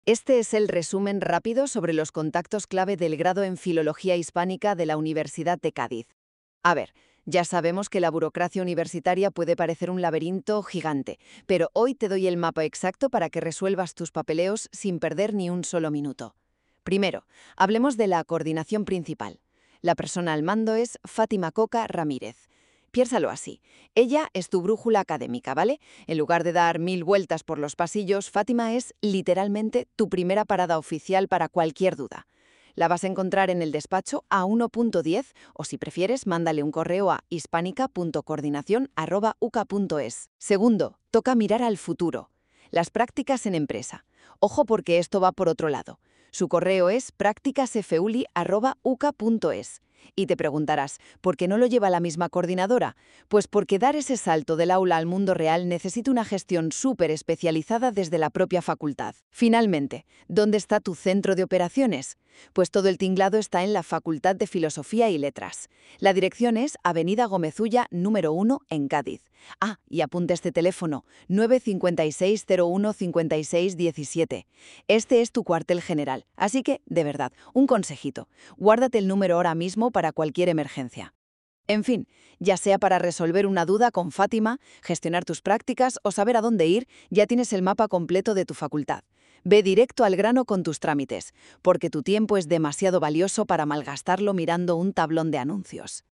Este es el resumen rápido sobre los contactos clave del grado en Filología Hispánica de la Universidad de Cádiz. A ver, ya sabemos que la burocracia universitaria puede parecer un laberinto gigante, pero hoy te doy el mapa exacto para que resuelvas tus papeleos sin perder ni un solo minuto. Primero, hablemos de la coordinación principal. La persona al mando es Fátima Coca Ramírez. Piénsalo así. Ella es tu brújula académica, ¿vale? En lugar de dar 1000 vueltas por los pasillos, Fátima es literalmente tu primera parada oficial para cualquier duda. La vas a encontrar en el despacho A1.10 o si prefieres, mándale un correo a hispánica.coordinación@uca.es. Segundo, toca mirar al futuro. Las prácticas en empresa. Ojo porque esto va por otro lado. Su correo es prácticasfuli@uca.es. Y te preguntarás, ¿por qué no lo lleva la misma coordinadora? Pues porque dar ese salto del aula al mundo real necesita una gestión súper especializada desde la propia facultad. Finalmente, ¿dónde está tu centro de operaciones? Pues todo el tinglado está en la Facultad de Filosofía y Letras. La dirección es Avenida Gómez Ulla, número 1, en Cádiz. Ah, y apunta este teléfono, 956-01-5617. Este es tu cuartel general, así que, de verdad, un consejito. Guárdate el número ahora mismo para cualquier emergencia. En fin, ya sea para resolver una duda con Fátima, gestionar tus prácticas o saber a dónde ir, ya tienes el mapa completo de tu facultad. Ve directo al grano con tus trámites, porque tu tiempo es demasiado valioso para malgastarlo mirando un tablón de anuncios.